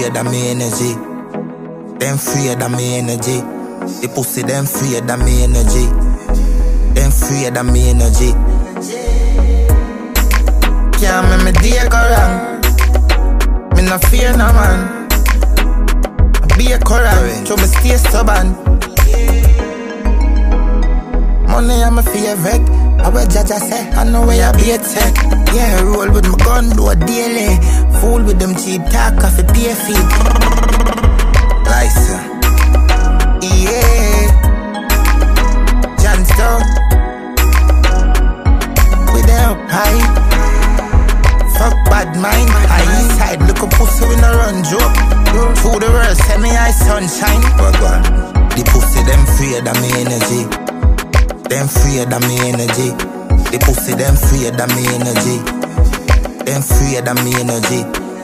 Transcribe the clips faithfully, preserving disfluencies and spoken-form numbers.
afraid of me energy. Them afraid of me energy. The pussy them afraid of me energy. Them afraid of me energy. Can't make me day go wrong. Me no fear no man. Be a Quran, so me stay stubborn. Money I'm a favorite. I will judge I say, I know where I be a tech. Yeah, roll with my gun, do a daily. Fool with them cheap talk, off a pay fee. License. Yeah. Johnstone. We there up high. Fuck bad mind. I east side, look a pussy when I run joke. Through the world, send me eye sunshine. The pussy them afraid of me energy. Them afraid of me energy. The pussy them afraid of me energy. Them afraid of me energy.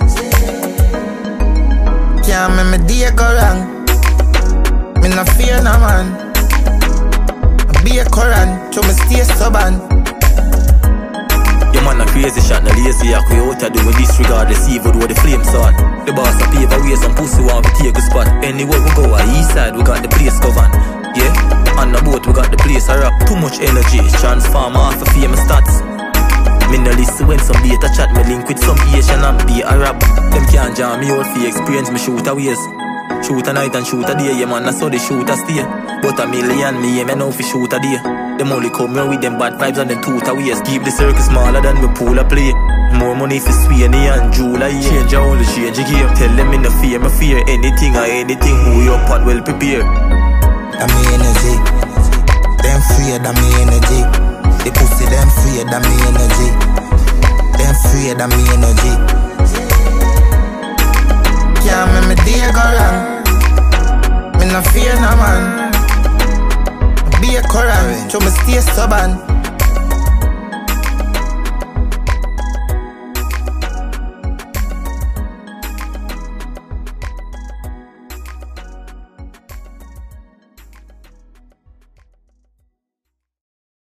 Can't make me day go wrong. Me no fear no man. Be a Quran, so me stay stubborn. Your man a crazy shot, no lazy. I quit out to do with disregard the evil with the flames on. The boss a pave away some pussy want to take a spot. Anywhere we go, a east side we got the place covered. Yeah, on the boat we got the place a rock. Too much energy, transform off a famous stats. Me no listen when some data chat, me link with some Asian and be a rap. Them can't jam me out for experience, me shoot a ways. Shoot a night and shoot a day, yeah man, that's how they shoot a stay. But a million me, yeah, me know fi shoot a day. Them only come here with them bad vibes and them toot a ways. Keep the circle smaller than me pool a play. More money for Sweeney and Julia, yeah. Change a only change a game. Tell them in the fear, me fear anything or anything. Who your pot well prepared. Of me energy. Them afraid of me energy. The pussy them afraid of me energy. Them afraid of me energy. Can't make me day go wrong. Me no fear no man. Be a Quran, so me stay stubborn.